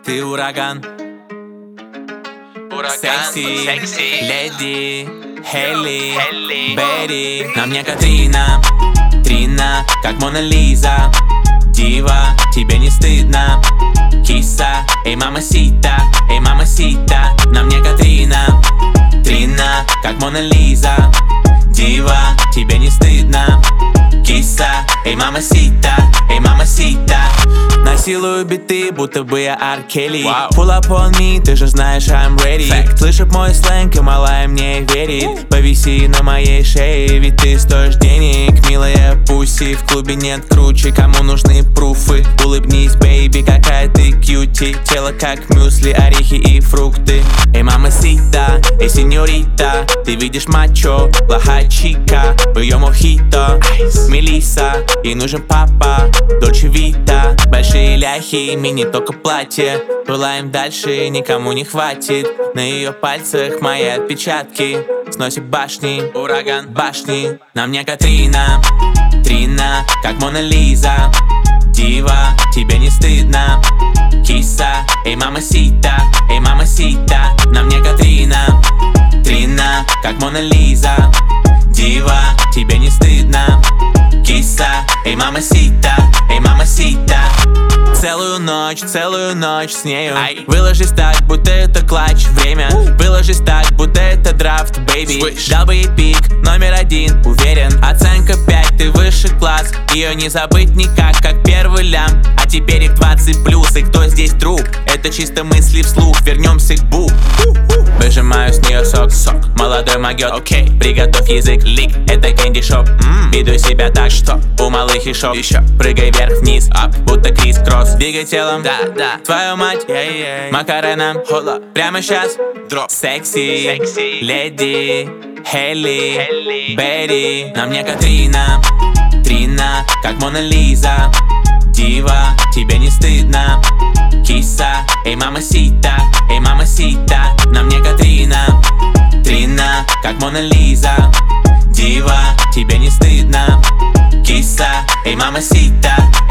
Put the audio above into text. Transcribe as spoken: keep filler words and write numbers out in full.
Ты ураган, Ураган, секси, секси, леди, Хелли, Хелли, Берри. На мне Катрина, Трина, как Мона Лиза. Дива, тебе не стыдно. Киса, эй, мамасита, эй, мамасита. На мне Катрина, Трина, как Мона Лиза. Дива, тебе не стыдно. Киса, эй, мамасита, эй, мамасита. Насилую биты, будто бы я Ар Келли. wow. Pull up on me, ты же знаешь, I'm ready. Fact. Слышит мой сленг, и малая мне верит. Повиси на моей шее, ведь ты стоишь денег. Милая пуси, в клубе нет круче. Кому нужны пруфы? Улыбнись, бейби, какая ты кьюти. Тело как мюсли, орехи и фрукты. Эй, мамасита, эй, сеньорита. Ты видишь мачо, плохая чика. В ее мохито, Мелисса, ей нужен папа, Дольче Вита. Большие ляхи, мини только платье. Пылаем дальше, никому не хватит. На ее пальцах мои отпечатки. Сносит башни, ураган, башни. На мне Катрина, Трина, как Мона Лиза. Дива, тебе не стыдно. Киса, эй, мамасита, эй, мамасита. На мне Катрина, Трина, как Мона Лиза. Дива, тебе не стыдно. Киса, эй, мамасита, эй, мамасита. Целую ночь, целую ночь с нею. Ай. Выложись так, будто это клатч. Время, выложись так, будто это драфт, бейби. Дал бы ей пик, номер один, уверен. Оценка пять, ты выше класс. Ее не забыть никак, как первый лям. А теперь их двадцать плюс, и кто здесь труп? Это чисто мысли вслух, вернемся к бу. Выжимаю с нее сок, сок. Молодой могет, окей, okay. Приготовь язык, лик, это кэнди шоп. mm. Веду себя так, что у малых и шоп. Еще прыгай вверх-вниз, ап, будто крис-кросс. Двигай телом, да, да, твою мать, yeah, yeah. Макарена, хола, прямо сейчас дроп. Секси, секси, леди, Хелли, Берри. На мне Катрина, Трина, как Мона Лиза. Дива, тебе не стыдно. Киса, эй, мамасита, эй, мамасита. На мне Катрина, Трина, как Мона Лиза. Дива, тебе не стыдно. Киса, эй, мамасита.